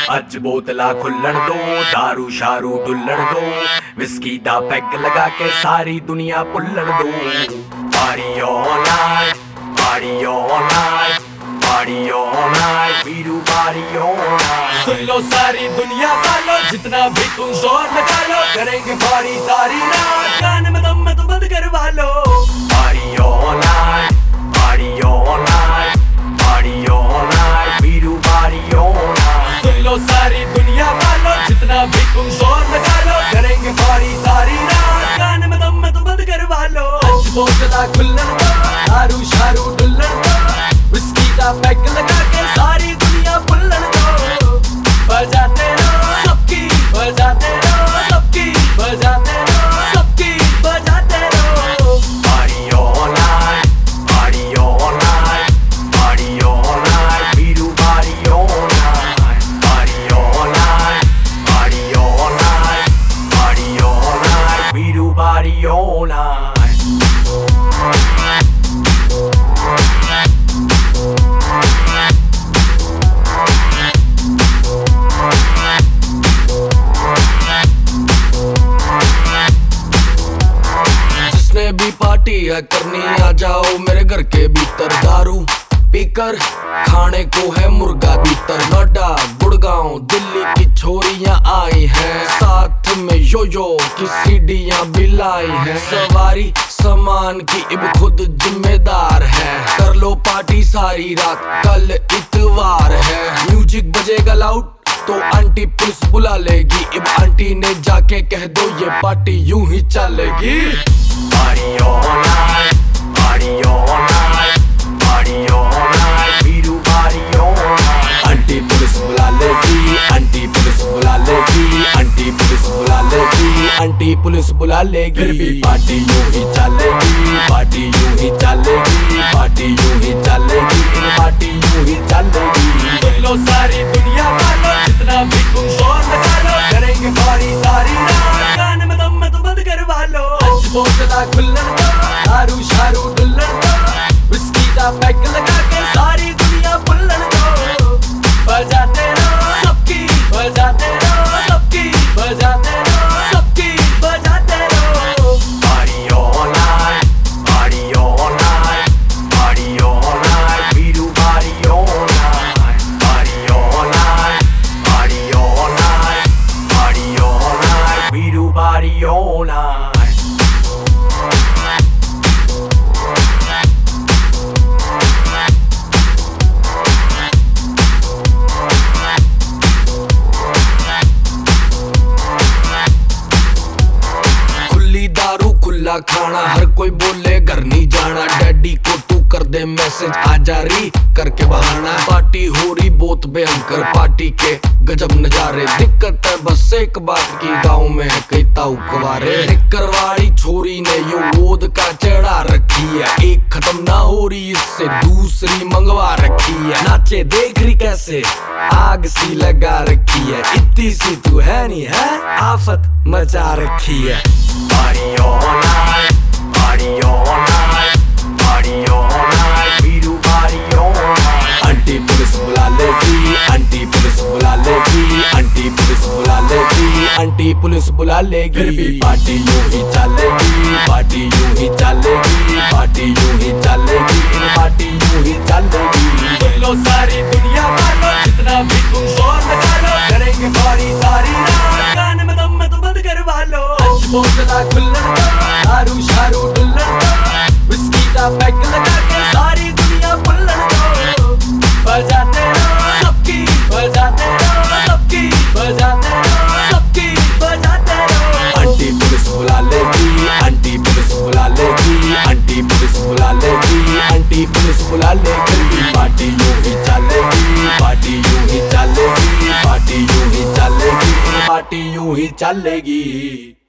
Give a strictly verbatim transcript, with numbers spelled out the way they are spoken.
अज बोतला खुल्लण दो, दारू शारू डुल्लण दो, विस्की दा पैग लगा के सारी दुनिया पुल्लण दो। Party all night, party all night, party all night, Veeru party all night. सुन लो सारी दुनिया वालों, जितना भी तुम जोर लगा लो, करेंगे पार्टी सारी रात, गाने में दम में तो बंद करवा लो। Party all night, party all night, party all night, Veeru party all night. सुन लो सारी दुनिया वालों, जितना भी तुम जोर लगा लो, करेंगे पार्टी सारी रात, गाने में दम में तो बंद करवा लो। आज बोतला खुल्लण दो, दारू शारू डुल्लण दो, विस्की दा पैग लगा के सारी दुनिया पुल्लण दो। बजाते रहो सबकी, बजाते रहो सबकी, बजाते रहो सबकी, बजाते रहो। Party all night, party all night, party all night, Veeru party all night. Party all night, party all night, party all night, Veeru party all night. भी पार्टी है करनी, आ जाओ मेरे घर के भीतर, दारू पीकर खाने को है मुर्गा भीतर। नोएडा गुड़गांव दिल्ली की छोरियां आई हैं, साथ में यो यो की सीढ़ियां भी लाई हैं। सवारी सामान की इब खुद जिम्मेदार है, कर लो पार्टी सारी रात, कल इतवार है। म्यूजिक बजेगा लाउड तो आंटी पुलिस बुला लेगी, इब आंटी ने जाके कह दो ये पार्टी यूं ही चलेगी। Party all night, party all night, party all night, Veeru party all night. Aunty police बुला लेगी, आंटी पुलिस बुला लेगी, आंटी पुलिस बुला लेगी, आंटी पुलिस बुला लेगी। फिर भी पार्टी यूं ही चलेगी, पार्टी यूं ही चलेगी, पार्टी यूं ही चलेगी, पार्टी यूं ही चलेगी। सुन लो सारी दुनिया वालों, जितना भी तुम जोर लगा लो, करेंगे पार्टी सारी रात, गाने में दम में तो बंद करवा लो। आज बोतला खुल्लण दो, दारू शारू डुल्लण दो, विस्की दा पैग लगा के सारी दुनिया पुल्लण दो। बजाते रहो सबकी, बजाते रहो सबकी, बजाते रहो सबकी, बजाते रहो। Party all night, party all night, party all night, Veeru party all night. Party all night, party all night, party all night, Veeru party all night. दारू खुला खाना, हर कोई बोले घर नहीं जाना, डैडी को तू कर दे मैसेज, आजा री करके बहाना। पार्टी हो रही बहुत भयंकर, पार्टी के गजब नजारे, दिक्कत है बस एक बात की, गाँव में है कई ताऊ कुंवारे। करवाड़ी छोरी ने यो गोद का चढ़ा रखी है, एक खत्म ना हो रही इससे दूसरी मंगवा रखी है। नाचे देख रही कैसे आग सी लगा रखी है, इतनी सी तू है नहीं है, आफत मचा रखी है। Party all night, party all night, party all night, Veeru party all night. Aunty police बुला लेगी, आंटी पुलिस बुला लेगी, आंटी पुलिस बुला लेगी, आंटी पुलिस बुला लेगी। फिर भी पार्टी यूं ही चलेगी, पार्टी यूं ही चलेगी, पार्टी यूं ही चलेगी, पार्टी यूं ही चलेगी। सुन लो सारी दुनिया वालों, जितना भी तुम जोर लगा लो, करेंगे पार्टी सारी रात, गाने में दम में तो बंद करवा लो। आज बोतला खुल्लण दो, दारू शारू डुल्लण दो, विस्की दा पैग लगा के सारी दुनिया पुल्लण दो। बजाते रहो सबकी, बजाते रहो सबकी, बजाते रहो सबकी, बजाते रहो। आंटी पुलिस बुला लेगी, आंटी पुलिस बुला लेगी, आंटी पुलिस बुला लेगी, आंटी पुलिस बुला लेगी। पार्टी यूं ही चलेगी, पार्टी यूं ही चलेगी, पार्टी यूं ही चलेगी, पार्टी यूं ही चलेगी।